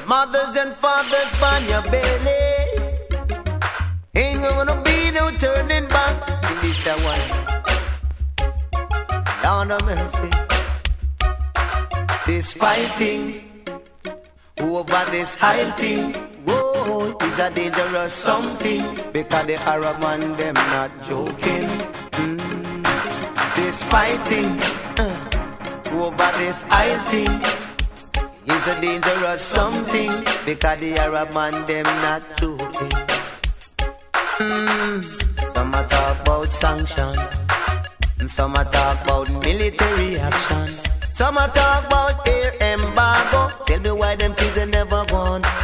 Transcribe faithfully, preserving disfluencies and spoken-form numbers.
Mothers and fathers on your belly. Ain't gonna be no turning back in this one. Lord of mercy. This fighting over this high thing, whoa, is a dangerous something. Because the Arab man, them not joking. Mm. This fighting uh, over this high thing is a dangerous something. Because the Arab man, them not joking. Mm. Some a talk about sanction, and some a talk about military action. Some a talk about air embargo. Tell me why them kids they never want